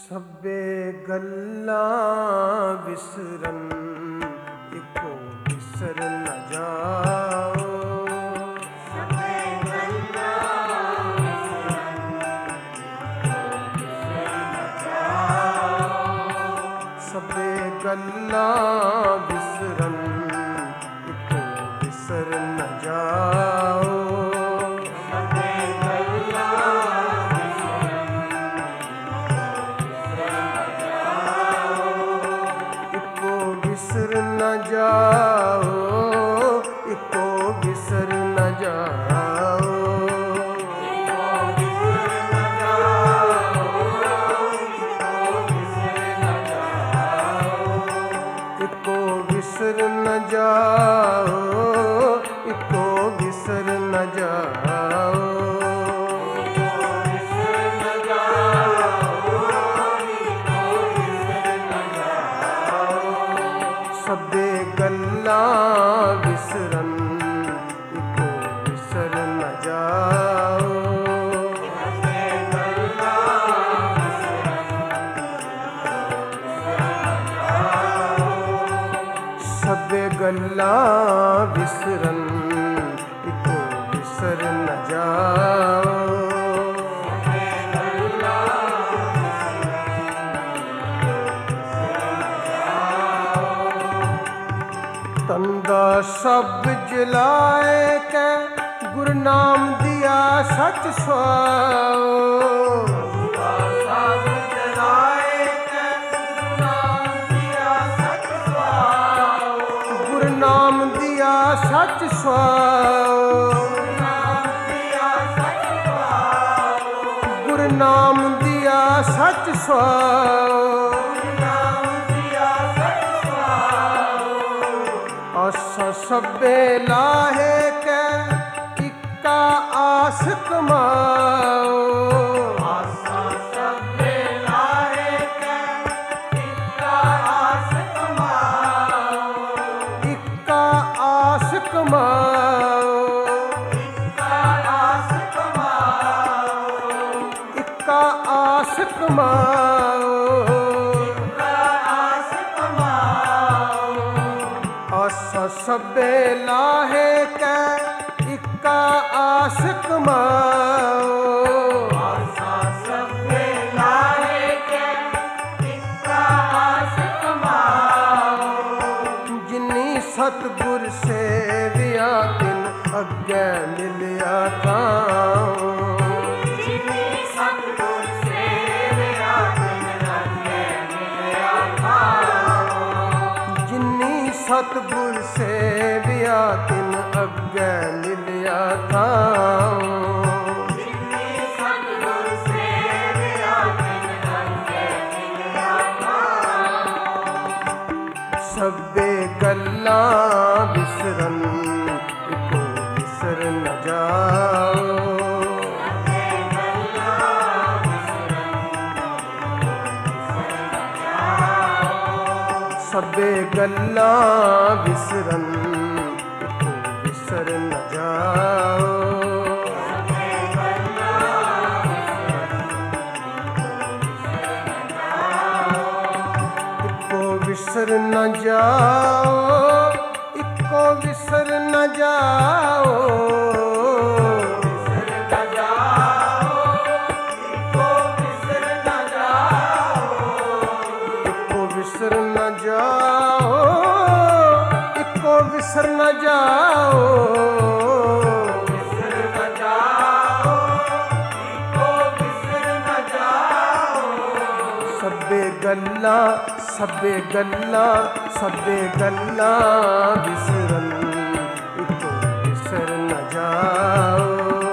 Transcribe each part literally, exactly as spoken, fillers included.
ਸਭੇ ਗੱਲਾਂ ਵਿਸਰਨ ਇੱਕੋ ਵਿਸਰ ਨ ਜਾਓ। ਸਭੇ ਗੱਲਾਂ ਵਿਸਰਨ ਇੱਕੋ ਵਿਸਰ ਨ ਜਾਓ। ਵਿਸਰ ਨ ਜਾਓ, ਇੱਕੋ ਵਿਸਰ ਨ ਜਾਓ। ਇੱਕੋ ਵਿਸਰ ਨ ਜਾਓ, ਇੱਕੋ ਵਿਸਰ ਨ ਜਾਓ। ਸਭੇ ਗੱਲਾਂ ਵਿਸਰਨ ਇੱਕੋ ਵਿਸਰ ਨ ਜਾਓ। ਸਭੇ ਗੱਲਾਂ ਵਿਸਰਨ ਇੱਕੋ ਵਿਸਰ ਨ ਜਾਓ। ਤੰਦਾ ਸਭ ਜਲਾਏ ਕੈ ਗੁਰ ਨਾਮ ਦਿਆ ਸਚ ਸੁਆਓ। ਸਭ ਜਲਾਏ ਕੈ ਗੁਰ ਨਾਮ ਦਿਆ ਸਚ ਸੁਆਓ। ਗੁਰ ਨਾਮ ਦਿਆ ਸਚ ਸੁਆਓ। ਗੁਰ ਨਾਮ ਦਿਆ ਸਚ ਸੁਆਓ। ਆਸਾ ਸਭੇ ਲਾਹੇ ਕੈ ਇੱਕਾ ਆਸ ਕਮਾਓ। ਆਸਾ ਸਭੇ ਲਾਹੇ ਕੈ ਇੱਕਾ ਆਸ ਕਮਾਓ। ਇੱਕਾ ਆਸ ਕਮਾਓ। ਇੱਕਾ ਆਸ ਕਮਾਓ। ਇੱਕਾ ਆਸ ਕਮਾਓ। ਆਸਾ ਸਭੇ ਲਾਹੇ ਕੈ ਇੱਕਾ ਆਸ ਕਮਾਓ। ਆਸਾ ਸਭੇ ਲਾਹੇ ਕੈ ਇੱਕਾ ਆਸ ਕਮਾਓ। ਜਿਨੀ ਸਤਿਗੁਰ ਸੇਵਿਆ ਤਿਨ ਅੱਗੇ ਮਿਲਿਆ ਥਾਉ। ਜਿਨੀ ਸਤਿਗੁਰ ਸੇਵਿਆ ਤਿਨ ਅੱਗੇ ਮਿਲਿਆ ਥਾਉ। ਜਿਨੀ ਸਤਿਗੁਰ ਸੇਵਿਆ ਤਿਨ ਅੱਗੇ ਮਿਲਿਆ ਥਾਉ। ਜਿਨੀ ਸਤਿਗੁਰ ਸੇਵਿਆ ਤਿਨ ਅੱਗੇ ਮਿਲਿਆ ਥਾਉ। ਸਭੇ ਗੱਲਾਂ ਵਿਸਰਨ ਇੱਕੋ ਵਿਸਰ ਨ ਜਾਓ। ਸਭੇ ਗੱਲਾਂ ਵਿਸਰਨ ਇੱਕੋ ਵਿਸਰ ਨ ਜਾਓ। ਇੱਕੋ ਵਿਸਰ ਨ ਜਾਓ, ਇੱਕੋ ਵਿਸਰ ਨ ਜਾਓ। ਵਿਸਰ ਨ ਜਾਓ, ਇੱਕੋ ਵਿਸਰ ਨ ਜਾਓ। ਵਿਸਰ ਨ ਜਾਓ, ਇੱਕੋ ਵਿਸਰ ਨ ਜਾਓ। ਸਭੇ ਗੱਲਾਂ, ਸਭੇ ਗੱਲਾਂ, ਸਭੇ ਗੱਲਾਂ ਵਿਸਰਨ ਇੱਕੋ ਵਿਸਰ ਨ ਜਾਓ।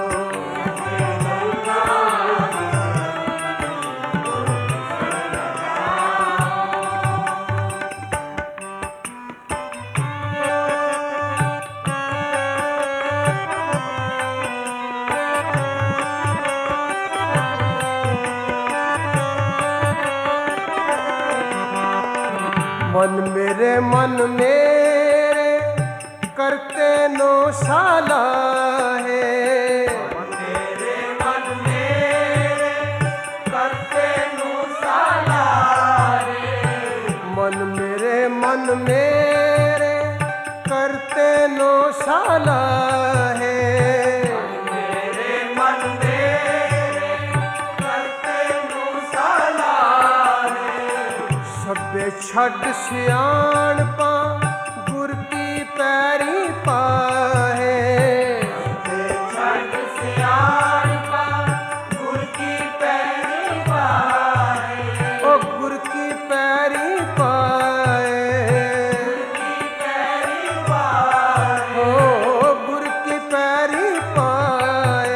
मन मेरे मन मेरे करते नो साला है। मन मेरे मन मेरे करते नो साला मेरे करते नो साला है। मेरे मन मेरे करते नो साला है। सभे छड़ सियाणपा गुर की पैरी पाहे। छड़ सियाणपा गुर की पैरी पाए। ओ गुर की पैरी पाए। ओ गुर की पैरी पाए।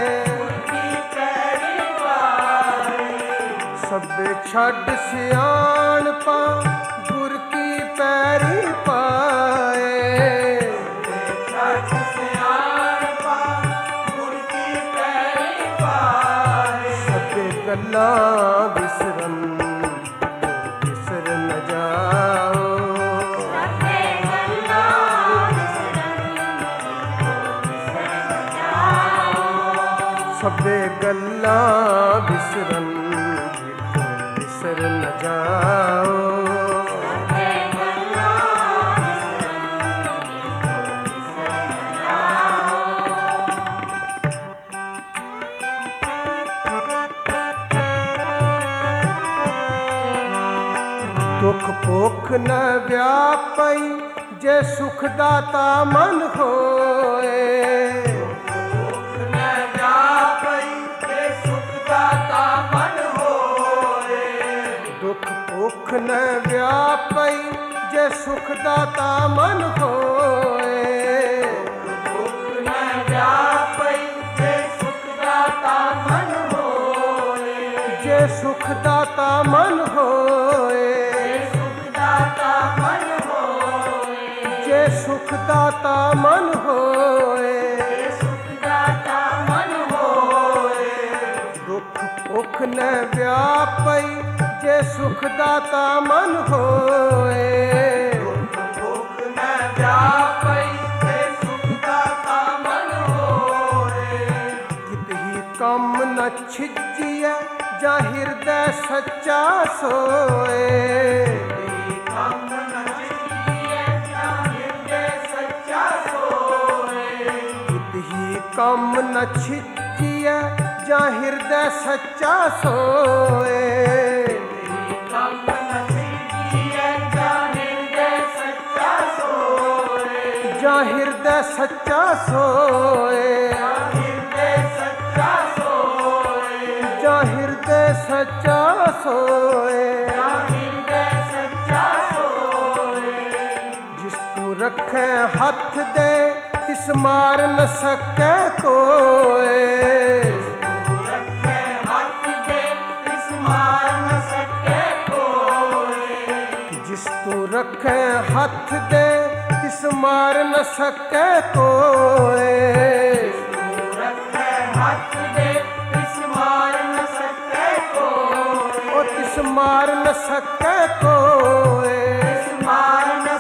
सभे छड़ सियाणपा गुर की पैरी पाए। सभे गल्लां विसरन विसर न जाओ। सभे गल्लां विसरन विसर न जाओ। दुख भुख न व्यापई जे सुख दाता मन होए। दुख भुख न व्यापई जे सुख दाता मन होए। जे सुख दाता मन होए। जे सुख दाता मन होए। दुख भुख न व्यापई जे सुख दाता मन होए। कितही कम न छिजिया जा हृदय सच्चा सोए। कितही कम न छिजिया जा हृदय सच्चा सोए। जा हृदय सच्चा सोए। जा हृदय सच्चा सोए। जिस तू रखे हथ दे तिस मार न सके कोई। जिस तू रखे हथ दे तिस मार न सके कोई। ओ तिस मार न सके कोई। तिस मार न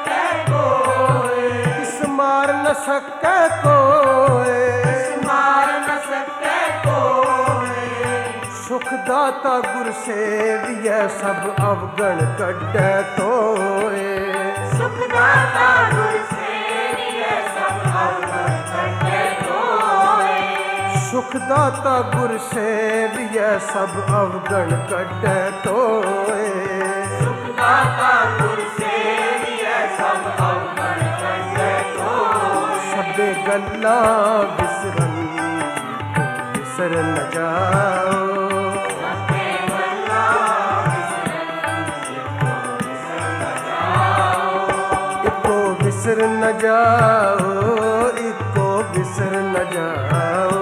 सके कोई। सुख दाता गुर सेविय सब अवगण कड्डे तोए। सुख दाता गुर सेविय सब अवगण कड्डे तोए। सुख दाता गुर सेविय सब अवगण कड्डे तोए। सुख दाता गुर सेविय सब अवगण कड्डे तोए। सबे गल्लां विसरन विसर न जाओ। विसर न जाओ। इको विसर न जाओ।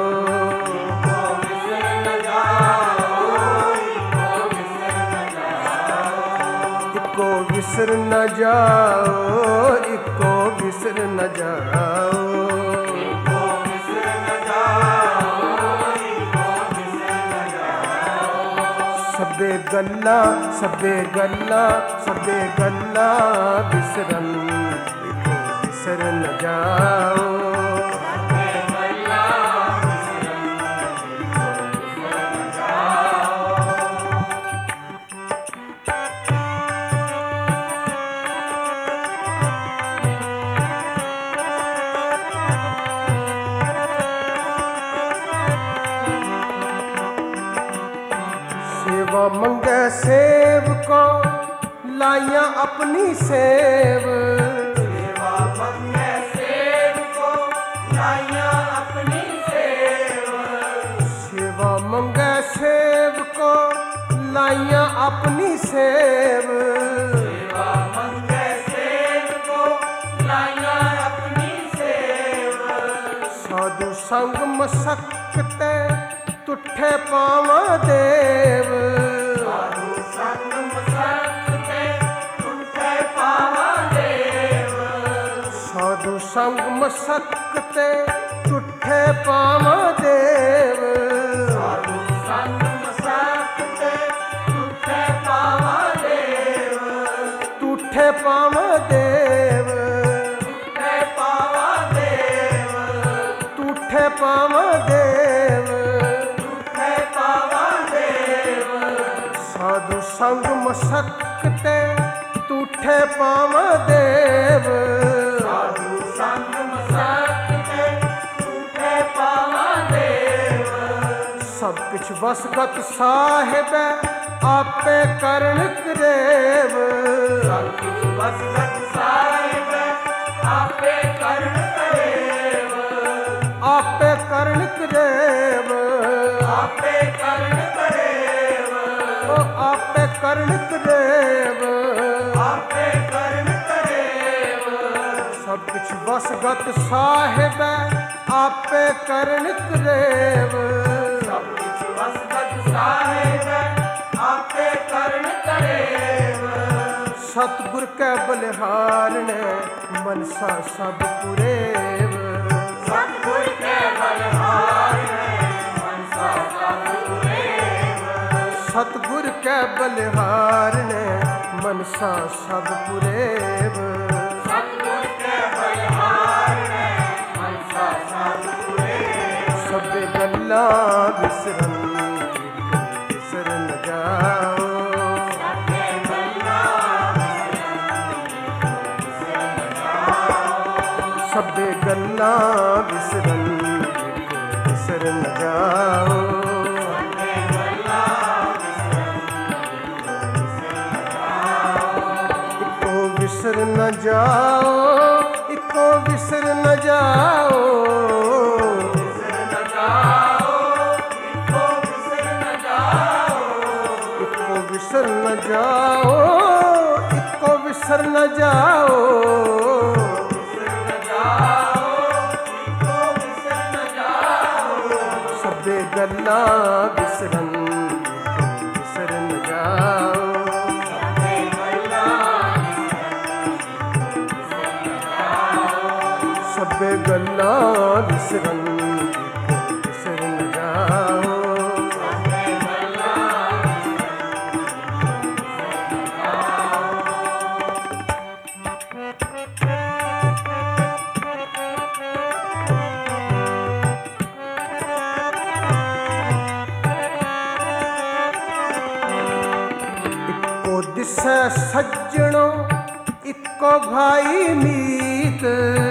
इको विसर न जाओ। इको विसर न जाओ। सबे गल्लां सबे गल्लां सबे गल्लां विसरन विसर न जाओ। सेवा मंगे सेव को लाइया अपनी सेव। सेवा मंगे सेव को लाइया अपनी सेव। सेवा मंगे सेव को लाइया अपनी सेव। सेवा मंगे सेव को लाइया अपनी सेव। साधु संग मसकते तुठे पावा देव। साधु संग मसकते तुठे पावा देव। साधु संग मसकते तुठे पावा देव। साधु संग मसकते तुठे पावा देव। तुठे पावा देव। तुठे पावा देव। तुठे पावा देव। तुठे पावा देव। साधु संग मसकते तुठे पावा देव। साधु संग मसकते तुठे पावा देव। सब कुछ वसगत साहिब आपे करण करेव। सब कुछ वसगत साहिब आपे करण करेव। आपे करण करेव। आपे करण करेव। ओ आपे करण करेव। आपे करण करेव। सब कुछ वसगत साहिब आपे करण करेव। सब कुछ वसगत साहिब आपे करण करेव। सतगुर के बलिहार ने मनसा सब पुरेव। सतगुर के बलिहार ने मनसा सब पुरेव। सतगुर के बलिहार ने मनसा सब पुरेव। सतगुर के बलिहार ने मनसा सब पुरेव। सबे गल्ला विसरन विसर न जाओ। सबे गल्ला सबे गल्ला विसरन विसर न जाओ। इको विसर न जाओ। इको विसर न जाओ। इको विसर न जाओ। इको विसर न जाओ। सबे गल्ला विसरन विसर न जाओ। सबे गल्ला विसरन विसर न जाओ। इको दिसै सज्जणो इको भाई मीत।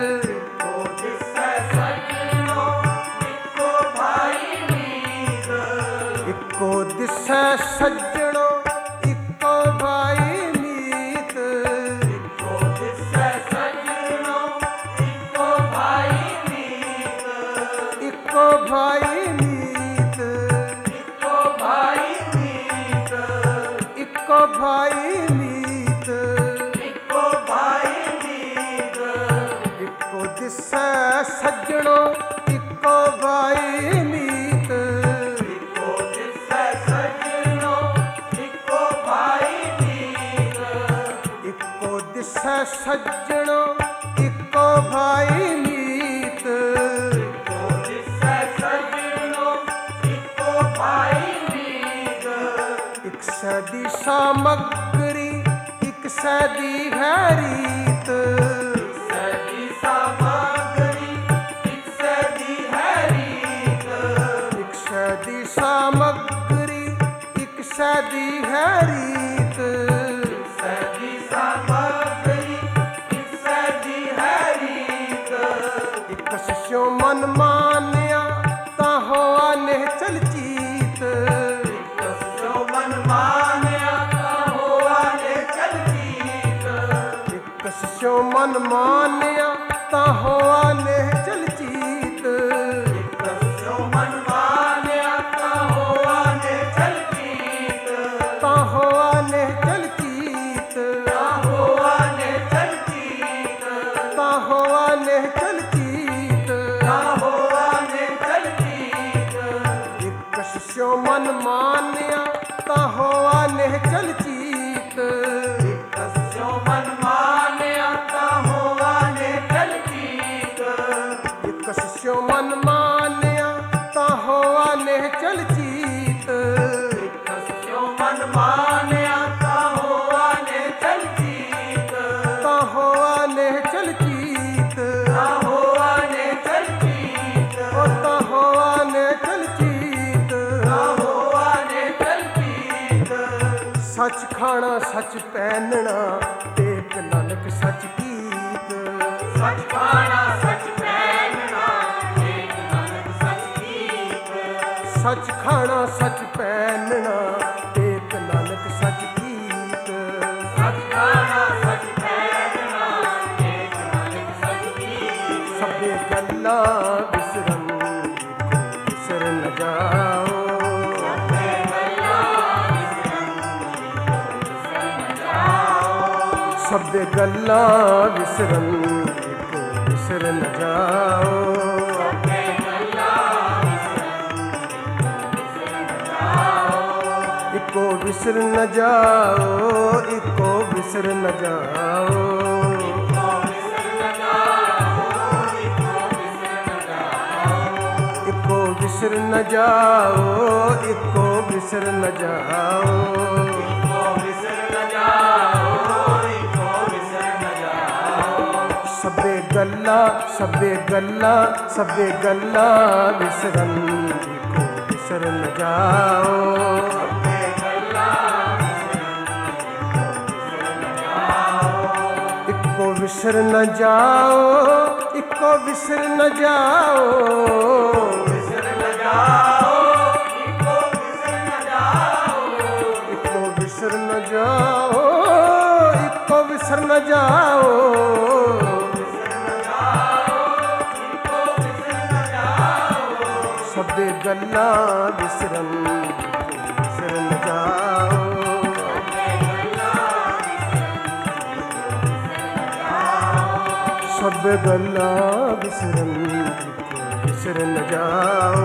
इको दिसै सज्जणो इको भाई मीत। इको दिसै सज्जणो इको भाई मीत। इको भाई मीत। इको भाई मीत। इको भाई मीत। इको भाई मीत। इको दिसै सज्जणो इको भाई मीत। इको दिसै सज्जणो इको भाई मीत। इको दिसै सज्जणो इको भाई मीत। इको दिसै सज्जणो इको भाई मीत। इक सदी सामग्री इक सदी है रीत। सदी सामग्री इक सदी है रीत। इक सदी सामग्री इक सदी है रीत। सदी सामग्री इक सदी है रीत। इक सस्यो मन मानिया ता होआ निहचल चीत। इक सस्यो मन ਮਨ ਮਾਨਿਆ ਤਾਂ ਹੋਆ ਨੇਹ ਚਲ ਚੀਤ। ਕਸਿਓ ਮਨ ਮਾਨਿਆ ਤਾਂ ਹੋਆ ਨੇ ਚਲ ਚੀਤ। ਤਾਂ ਹੋਆ ਨੇਹ ਚਲ ਚੀਤ। ਤਾਂ ਹੋਆ ਨੇ ਚਲ ਚੀਤ। ਤਾਂ ਹੋਆ ਨੇਹ ਚਲ ਚੀਤ। ਤਾਂ ਹੋਆ ਨੇ ਚਲ ਚੀਤ। ਇੱਕ ਸਿਓ ਮਨ ਮਾਨਿਆ ਤਾਂ ਹੋਆ ਨੇਹ ਚਲ ਚੀਤ। ਕਸਿਓ ਮਨ ਮਾਨਿਆ ਤਾਂ ਹੋਆ ਨੇ ਚਲ ਚੀਤ। ਇੱਕ ਸਿਓ ਮਨ ਮਾਨਿਆ ਤਾਂ ਹੋਆ ਨੇਹ ਚਲ ਚੀਤ। ਕਸਿਓ ਮਨ ਮਾਨਿਆ ਤਾਂ ਹੋਆ ਨੇ ਚਲ ਚੀਤ। ਤਾਂ ਹੋਆ ਨੇਹ ਚਲ ਚੀਤ। ਤਾਂ ਹੋਆ ਨੇ ਚਲ ਚੀਤ। ਉਹ ਤਾਂ ਹੋਆ ਨੇਹ ਚਲ ਚੀਤ। ਤਾਂ ਹੋਆ ਨੇ ਚਲ ਚੀਤ। ਸੱਚ ਖਾਣਾ ਸੱਚ ਪਹਿਨਣਾ ਟੇਕ ਨਾਨਕ ਸੱਚ ਕੀਤ। ਸੱਚ ਖਾਣਾ ਸੱਚ ਪਹਿਨਣਾ ਏਕ ਨਾਨਕ ਸੱਚ ਕੀਤ। ਸੱਚ ਖਾਣਾ ਸੱਚ ਪਹਿਨਣਾ ਟੇਕ ਨਾਨਕ ਸੱਚ ਕੀਤ। ਸੱਚ ਖਾਣਾ ਸੱਚ ਪਹਿਨਣਾ ਏਕ ਨਾਨਕ ਸੱਚ ਕੀਤ। ਸਭੇ ਗੱਲਾਂ ਵਿਸਰਨ ਵਿਸਰ ਨ ਜਾਓ। ਸਭੇ ਗੱਲਾਂ ਵਿਸਰਨ ਵਿਸਰ ਨ ਜਾਓ। ਸਭੇ ਗੱਲਾਂ ਵਿਸਰਨ ਵਿਸਰ ਨ ਜਾਓ। ਸਭੇ ਗੱਲਾਂ ਵਿਸਰਨ ਵਿਸਰ ਨ ਜਾਓ। ਇੱਕੋ ਵਿਸਰ ਨ ਜਾਓ। ਇੱਕੋ ਵਿਸਰ ਨ ਜਾਓ। ਇੱਕੋ ਵਿਸਰ ਨ ਜਾਓ। ਇੱਕੋ ਵਿਸਰ ਨ ਜਾਓ। ਇੱਕੋ ਵਿਸਰ ਨ ਜਾਓ। ਇੱਕੋ ਵਿਸਰ ਨ ਜਾਓ। ਇੱਕੋ ਵਿਸਰ ਨ ਜਾਓ। ਇੱਕੋ ਵਿਸਰ ਨ ਜਾਓ। ਸਭੇ ਗੱਲਾਂ ਸਭੇ ਗੱਲਾਂ ਸਭੇ ਗੱਲਾਂ ਵਿਸਰਨ ਇੱਕੋ ਵਿਸਰ ਨ ਜਾਓ। ਸਭੇ ਗੱਲਾਂ ਇੱਕੋ ਵਿਸਰ ਨ ਜਾਓ। ਇੱਕੋ ਵਿਸਰ ਨ ਜਾਓ। ਵਿਸਰ ਨ ਜਾਓ। ਇੱਕੋ ਵਿਸਰ ਨ ਜਾਓ। ਇੱਕੋ ਵਿਸਰ ਨ ਜਾਓ। ਇੱਕੋ ਵਿਸਰ ਨ ਜਾਓ। ਇੱਕੋ ਵਿਸਰ ਨ ਜਾਓ। ਸਭੇ ਗੱਲਾਂ ਵਿਸਰਨ ਵਿਸਰ ਨ ਜਾਓ। ਸਭ ਗੱਲਾਂ ਵਿਸਰਨ ਵਿਸਰ ਨ ਜਾਓ।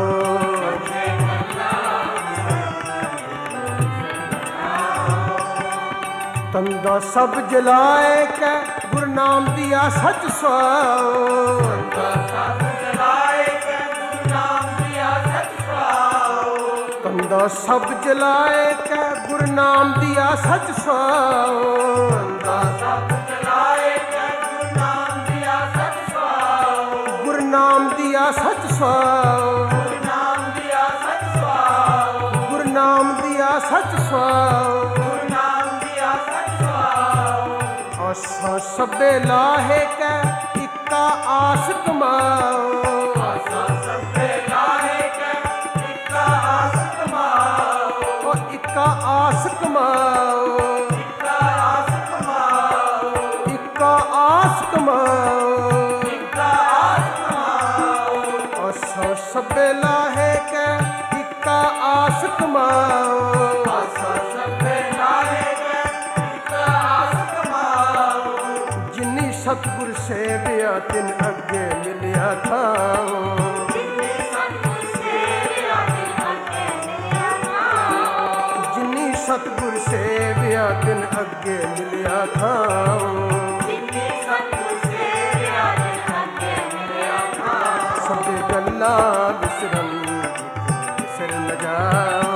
ਤੰਦਾ ਸਭ ਜਲਾਏ ਕੈ ਗੁਰੂ ਨਾਮ ਦੀਆ ਸੱਚ ਸੁਆਓ। ਸਭ ਜਲਾਏ ਕੈ ਗੁਰੂ ਨਾਮ ਦੀਆ ਸੱਚ ਸੁਆਓ। ਤੰਦਾ ਸਭ ਜਲਾਏ ਕੈ ਗੁਰੂ ਨਾਮ ਦੀਆ ਸੱਚ ਸੁਆਓ। ਸਭ ਜਲਾਏ ਕੈ ਗੁਰੂ ਨਾਮ ਦੀਆ ਸੱਚ ਸੁਆਓ। ਗੁਰੂ ਨਾਮ ਦੀਆ ਸੱਚ ਸੁਆਓ। ਗੁਰੂ ਨਾਮ ਦੀਆ ਸੱਚ ਸੁਆਓ। ਗੁਰੂ ਨਾਮ ਦੀਆ ਸੱਚ ਸੁਆਓ। ਗੁਰੂ ਨਾਮ ਦੀਆ ਸੱਚ ਸੁਆਓ। ਆਸਾਂ ਸਭੇ ਲਾਹੇ ਕੈ ਇੱਕਾ ਆਸ ਕਮਾਓ। ਆਸਾ ਸਭੇ ਲਾਹੇ ਕੈ ਇੱਕਾ ਆਸ ਕਮਾਓ। ਉਹ ਇੱਕਾ ਆਸ ਕਮਾਓ। ਇੱਕਾ ਆਸ ਕਮਾਓ। ਇੱਕਾ ਆਸ ਕਮਾਓ। ਇੱਕਾ ਆਸ ਕਮਾਓ। ਆਸਾਂ ਸਭੇ ਲਾਹੇ ਕੈ ਇੱਕਾ ਆਸ ਕਮਾਓ। ਆਸਾ ਸਭੇ ਲਾਹੇ ਕੈ ਇੱਕਾ ਆਸ ਕਮਾਓ। ਜਿਨੀ ਸਤਿਗੁਰ ਸੇਵਿਆ ਤਿਨ ਅੱਗੇ ਮਿਲਿਆ ਥਾਓ। ਜਿਨੇ ਸਤਿਗੁਰ ਸੇਵਿਆ ਤਿਨ ਅੱਗੇ ਮਿਲਿਆ ਥਾਓ। ਜਿਨੀ ਸਤਿਗੁਰ ਸੇਵਿਆ ਤਿਨ ਅੱਗੇ ਮਿਲਿਆ ਥਾਓ। ਜਿਨੇ ਸਤਿਗੁਰ ਸੇਵਿਆ ਤਿਨ ਅੱਗੇ ਮਿਲਿਆ ਥਾਓ। ਸਭੇ ਗੱਲਾਂ ਵਿਸਰਨ ਵਿਸਰ ਨ ਜਾਓ।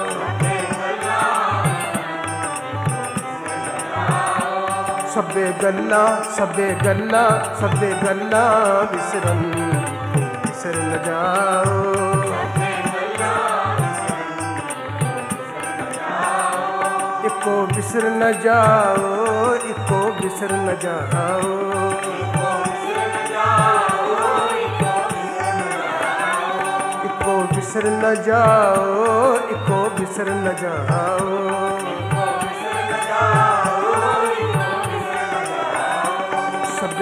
ਸਭੇ ਗੱਲਾਂ ਸਭੇ ਗੱਲਾਂ ਸਭੇ ਗੱਲਾਂ ਵਿਸਰਨ ਵਿਸਰ ਨ ਜਾਓ। ਇੱਕੋ ਵਿਸਰ ਨ ਜਾਓ। ਇੱਕੋ ਵਿਸਰ ਨ ਜਾਓ। ਇੱਕੋ ਵਿਸਰ ਨ ਜਾਓ। ਇੱਕੋ ਵਿਸਰ ਨ ਜਾਓ। ਸਭੇ